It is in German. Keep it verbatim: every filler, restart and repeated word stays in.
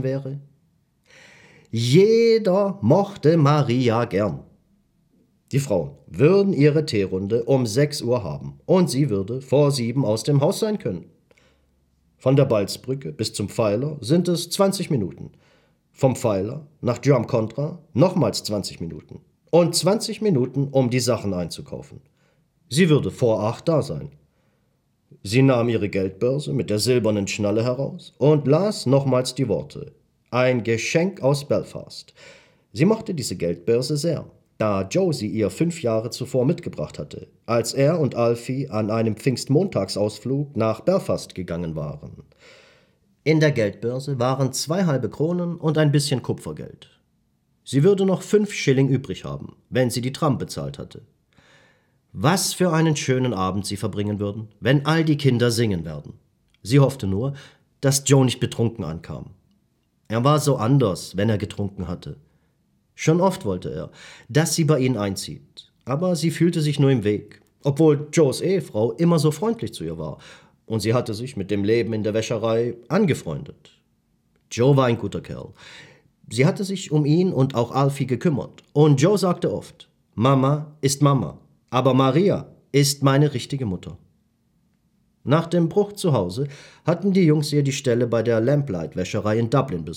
wäre? Jeder mochte Maria gern. Die Frauen würden ihre Teerunde um sechs Uhr haben und sie würde vor sieben aus dem Haus sein können. Von der Balzbrücke bis zum Pfeiler sind es zwanzig Minuten. Vom Pfeiler nach Drumcontra nochmals zwanzig Minuten. Und zwanzig Minuten, um die Sachen einzukaufen. Sie würde vor acht da sein. Sie nahm ihre Geldbörse mit der silbernen Schnalle heraus und las nochmals die Worte: Ein Geschenk aus Belfast. Sie mochte diese Geldbörse sehr, da Joe sie ihr fünf Jahre zuvor mitgebracht hatte, als er und Alfie an einem Pfingstmontagsausflug nach Belfast gegangen waren. In der Geldbörse waren zwei halbe Kronen und ein bisschen Kupfergeld. Sie würde noch fünf Schilling übrig haben, wenn sie die Tram bezahlt hatte. Was für einen schönen Abend sie verbringen würden, wenn all die Kinder singen werden. Sie hoffte nur, dass Joe nicht betrunken ankam. Er war so anders, wenn er getrunken hatte. Schon oft wollte er, dass sie bei ihnen einzieht, aber sie fühlte sich nur im Weg, obwohl Joes Ehefrau immer so freundlich zu ihr war und sie hatte sich mit dem Leben in der Wäscherei angefreundet. Joe war ein guter Kerl. Sie hatte sich um ihn und auch Alfie gekümmert und Joe sagte oft: Mama ist Mama, aber Maria ist meine richtige Mutter. Nach dem Bruch zu Hause hatten die Jungs ihr die Stelle bei der Lamplight-Wäscherei in Dublin besorgt.